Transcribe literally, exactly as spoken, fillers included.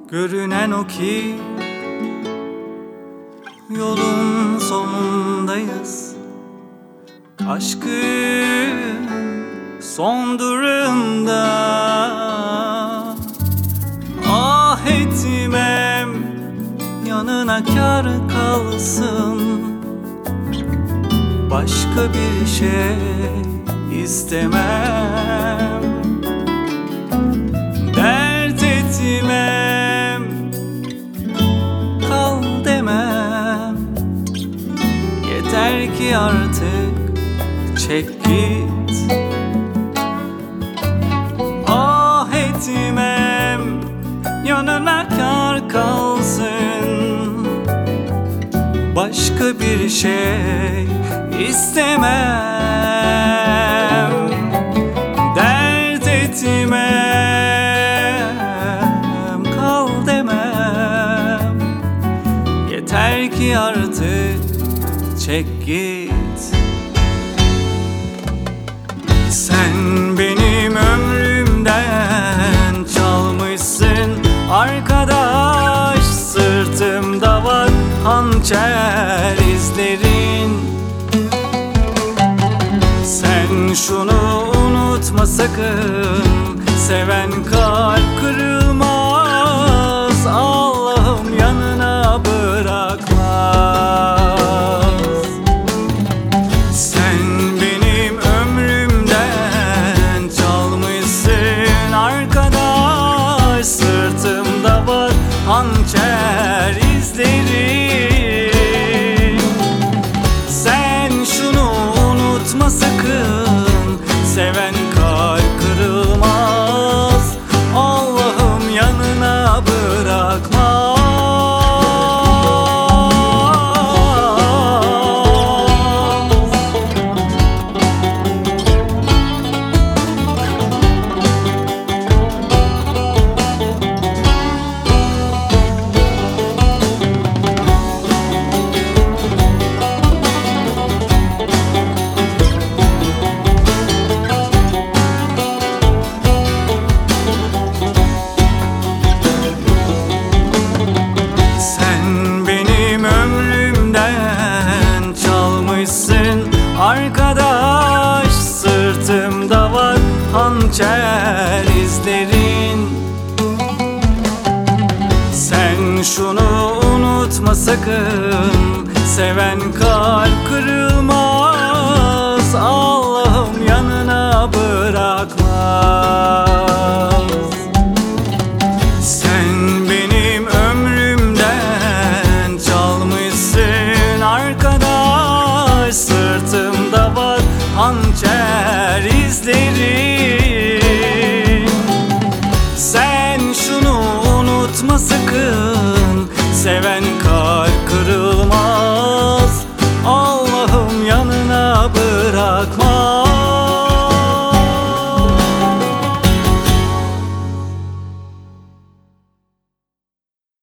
Görünen o ki yolun sonundayız. Aşkın son durumda. Ah etmem yanına kar kalsın, başka bir şey istemem. Dert etmem, kal demem. Yeter ki artık çek git. Ah etmem yanına kar kalsın, başka bir şey istemem. Dert etmem, kal demem. Yeter ki artık çek git. Sen benim ömrümden çalmışsın arkadaş. Sırtımda var hançer izlerin. Sen şunu unutma sakın, seven kalp kırılmaz. Allah'ım yanına bırakmaz. Sen benim ömrümden çalmışsın arkadaş. Sırtımda var hançer izlerin. Sen şunu unutma sakın, seven kalp kırılmaz. Allah'ım yanına bırakmaz. Arkadaş sırtımda var hançer izlerin. Sen şunu unutma sakın, seven kalp kırılmaz. Allah'ım yanına bırakmaz. Sen benim ömrümden çalmışsın arkadaş. Sırtımda var hançer izlerin. Sen şunu unutma sakın,